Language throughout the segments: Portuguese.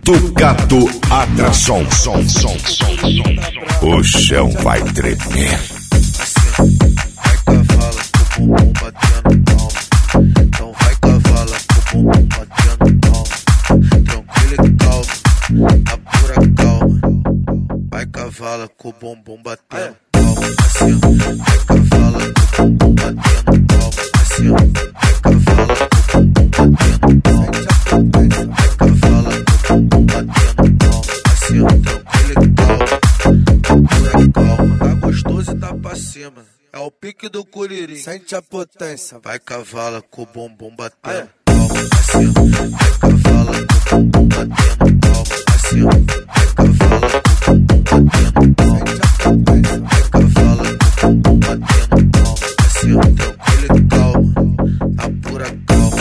Tucato Atração. O chão vai tremer. Vai cavala com o bumbum batendo palma. Então vai cavala com o bumbum batendo palma. Tranquilo e calmo, na pura calma. Vai cavala com o bumbum batendo palma. Assim, vai cavala com o bumbum batendo palma. Assim, vai cavala com o bumbum batendo palma. Vai cavala com o bumbum batendo palma. Assim, tranquilo e calmo, na pura calma. Tá gostoso e tá pra cima. É o pique do curirim. Sente a potência. Vai cavala com o bumbum batendo palma. Assim, vai cavala com o bumbum batendo palma. Assim, vai cavala com o bumbum batendo palma. Vai cavala com o bumbum batendo palma. Assim, tranquilo e calma, na pura calma.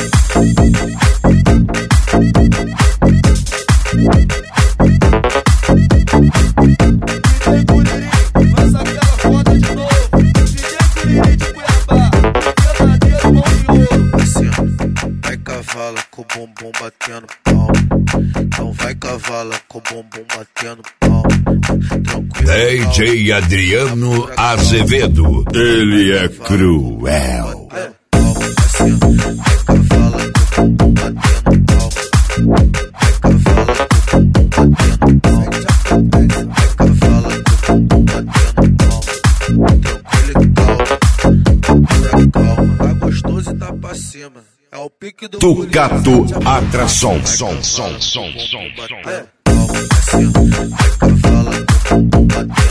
DJ Curirim, lança aquela foda de novo. DJ Curirim de Cuiabá, verdadeiro mão de ouro. Assim, vai cavala com o bumbum batendo palma. Então vai cavala com o bumbum batendo palma. Tranquilo, DJ Adriano Azevedo, ele é cruel. Assim, vai cavala com o bumbum batendo palma. Vai cavala com o bumbum batendo palma. Vai cavala com o bumbum batendo palma. Tranquilo e calmo, pura calma. Tá gostoso e tá pra cima. É o pique do Tucato Atração. Assim, vai cavala com o bumbum batendo